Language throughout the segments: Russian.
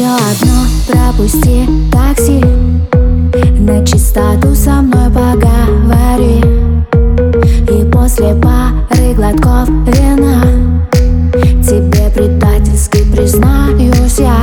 одно пропусти такси, на чистоту со мной поговори. И после пары глотков вина тебе предательски признаюсь я.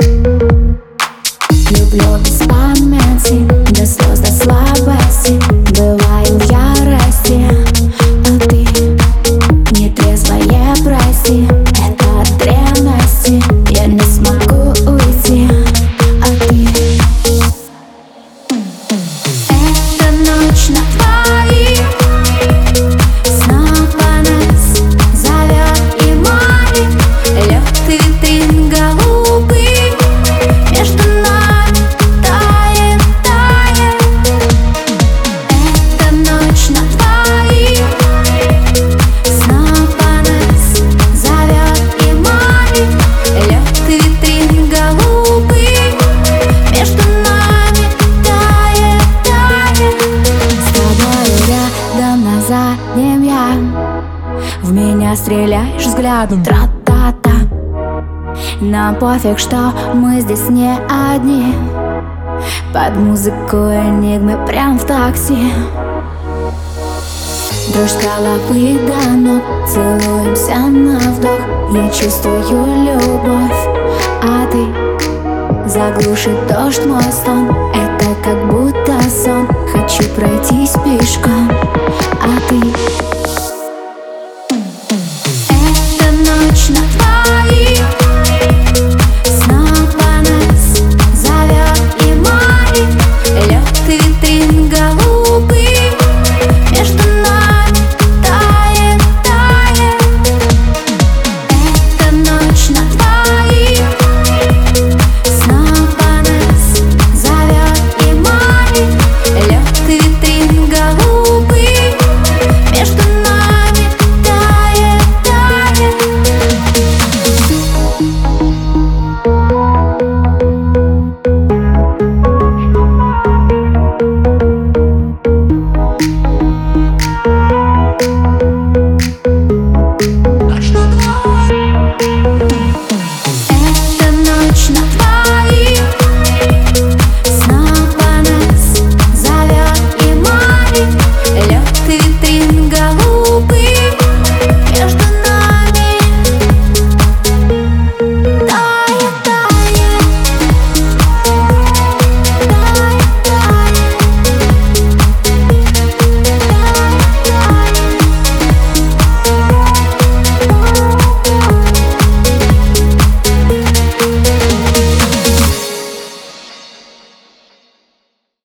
Люблю без памяти, до слез, до слабости, бываю в ярости, а ты нетрезвая, прости. Это от древности, я не смогу уйти, а ты. Эта ночь на двоих снова нас зовет и манит. Лед и дым голубый между нами тает, тает. Эта ночь на двоих снова нас зовет и манит. Лед и дым голубый между нами тает, тает. С тобою рядом на заднем я, в меня стреляешь взглядом, тра-та-та. Нам пофиг, что мы здесь не одни, под музыку энигмы прям в такси. Дрожь с головы до ног, целуемся на вдох. Я чувствую любовь, а ты заглушит дождь мой стон. Это как будто сон, хочу пройтись пешком, а ты.